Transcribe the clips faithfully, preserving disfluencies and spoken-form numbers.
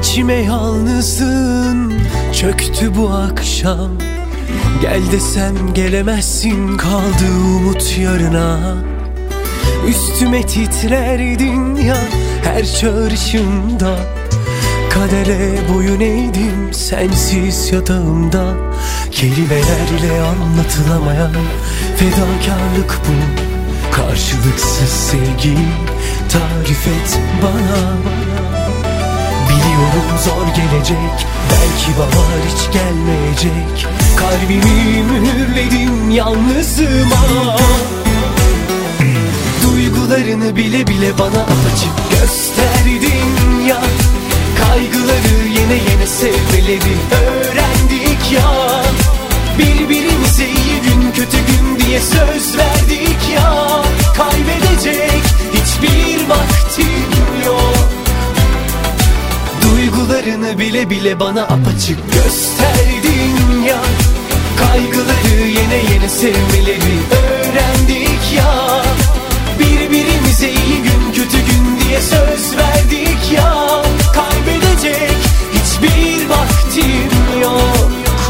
İçime yalnızlığın çöktü bu akşam. Gel desem gelemezsin, kaldı umut yarına. Üstüme titrerdin ya her çağrışımda. Kadere boyun eğdim sensiz yatağımda. Kelimelerle anlatılamayan fedakarlık bu. Karşılıksız sevgi tarif et bana. Biliyorum zor gelecek, belki bahar hiç gelmeyecek. Kalbimi mühürledim yalnızıma. Duygularını bile bile bana apaçık gösterdin ya. Kaygıları yene yene sevmeleri öğrendik ya. Birbirimize iyi gün kötü gün diye söz verdik ya. Kaybedecek hiçbir vaktim yok. Duygularını bile bile bana apaçık gösterdin ya. Kaygıları yene yene sevmeleri öğrendik ya. Birbirimize iyi gün kötü gün diye söz verdik ya. Kaybedecek hiçbir vaktim yok.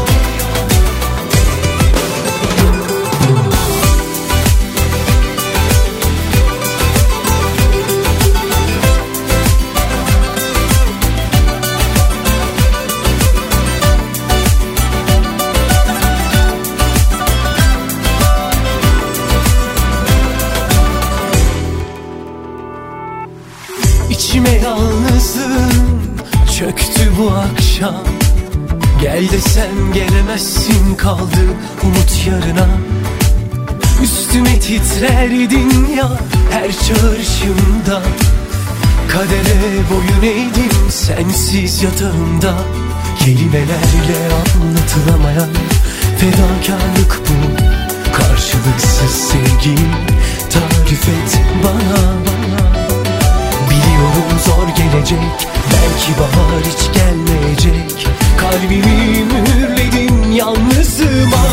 İçime yalnızlığın çöktü bu akşam. Gel desem gelemezsin, kaldı umut yarına. Üstüme titrerdin ya her çağrışımda. Kadere boyun eğdim sensiz yatağımda. Kelimelerle anlatılamayan fedakarlık bu. Karşılıksız sevgi tarif et bana. Biliyorum zor gelecek, belki bahar hiç gelmeyecek. Kalbimi mühürledim yalnızıma.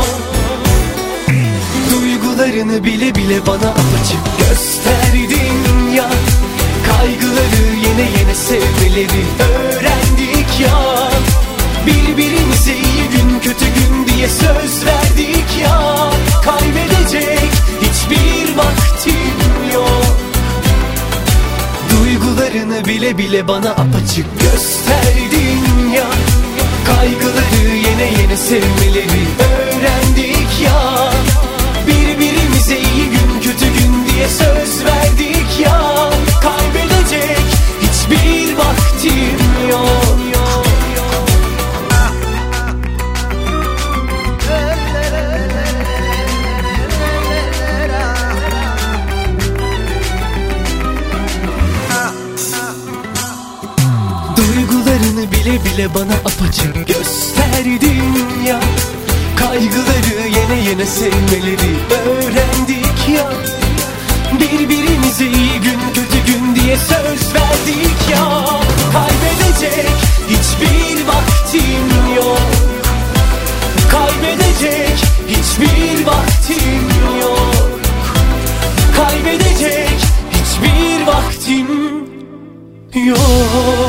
Duygularını bile bile bana apaçık gösterdin ya. Kaygıları yene yene sevmeleri öğrendik ya. Birbirimize iyi gün kötü gün diye söz verdik ya. Kaybedecek hiçbir vaktim yok. Duygularını bile bile bana apaçık gösterdin ya. Kaygıları yene yene sevmeleri öğrendik ya. Birbirimize iyi gün kötü gün diye söz verdik ya. Kaybedecek hiçbir vaktim yok. Duygularını bile bile bana apaçık gösterdin ya. Kaygıları yene yene sevmeleri öğrendik ya. Birbirimize iyi gün kötü gün diye söz verdik ya. Kaybedecek hiçbir vaktim yok. Kaybedecek hiçbir vaktim yok. Kaybedecek hiçbir vaktim yok.